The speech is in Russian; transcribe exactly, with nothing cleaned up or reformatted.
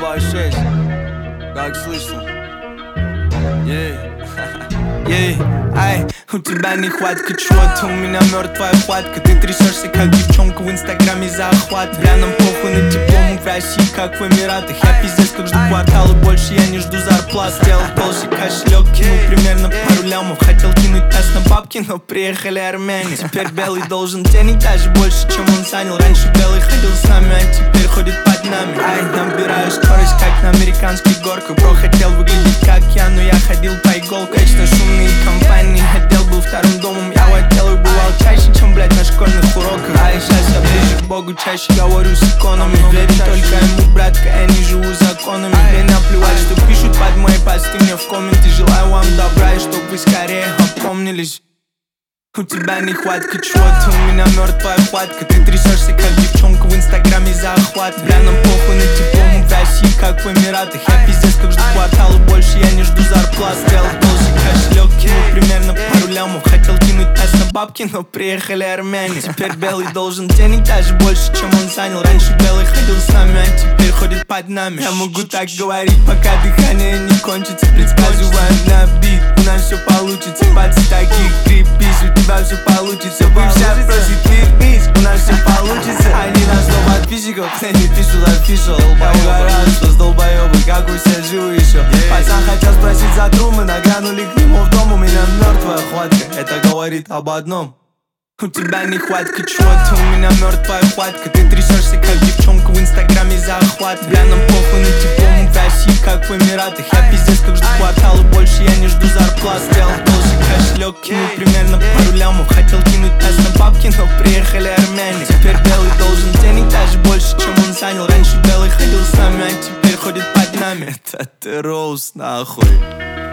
два шесть. Как слышно? Ей, ей, ай, у тебя нехватка чего-то, у меня мертвая хватка. Ты трясешься, как девчонка в инстаграме захват. Бля, нам похуй на тепло, мы в России, как в Эмиратах. Я пиздец, как жду кварталы, больше я не жду зарплат. Сделал толще кошелек, кинул примерно пару лямов. Хотел кинуть тест на бабки, но приехали армяне. Теперь белый должен денег даже больше, чем он занял. Раньше белый ходил с нами, а теперь ходит под нами. Ай, набираю скорость, как на американских горках. Бро хотел выглядеть как я, но я ходил по иголкам. Вечно шумные компании, отдел был вторым домом. Я в отделах бывал чаще, чем, блядь, на школьных уроках. А сейчас я ближе к Богу, чаще говорю с иконами. Верю только ему, братка, я не живу законами. Мне наплевать, что пишут под мои посты мне в комменты. Желаю вам добра и чтоб вы скорее опомнились. У тебя нехватка чего-то, у меня мертвая хватка. Ты трясешься, как девчонка в инстаграме захват. Бля, нам похуй на тепло, мы в России, как в Эмиратах. Я пиздец, как жду кварталы, больше я не жду зарплат. Сделал толще кошелек, кинул примерно пару лямов. Хотел кинуть тест на бабки, но приехали армяне. Теперь белый должен денег даже больше, чем он занял. Раньше белый ходил с нами, а теперь ходит под нами. Я могу так говорить, пока дыхание не кончится. Предсказываю на бит, у нас все получится. Пальцы таких крепись, у тебя все получится. Бывшая просит вернись, у нас все получится. Они нас снова от физиков, не пишут official. Я угораю, что с долбоебы, как вы все живы еще. Пацан хотел спросить за трумы, нагрянули к нему в дом. У меня мертвая хватка, это говорит об одном. У тебя нехватка чего-то, у меня мертвая хватка. Ты трясешься, как девчонка в инстаграме захват. Бля, нам похуй на тепло, мы в России, как в Эмиратах. Я пиздец, как жду кварталы, больше я не жду зарплат. Сделал толще кошелек, кинул примерно пару лямов. Хотел кинуть тест на бабки, но приехали армяне. Теперь белый должен денег даже больше, чем он занял. Раньше белый ходил с нами, а теперь ходит под нами. Это ты роуз, нахуй.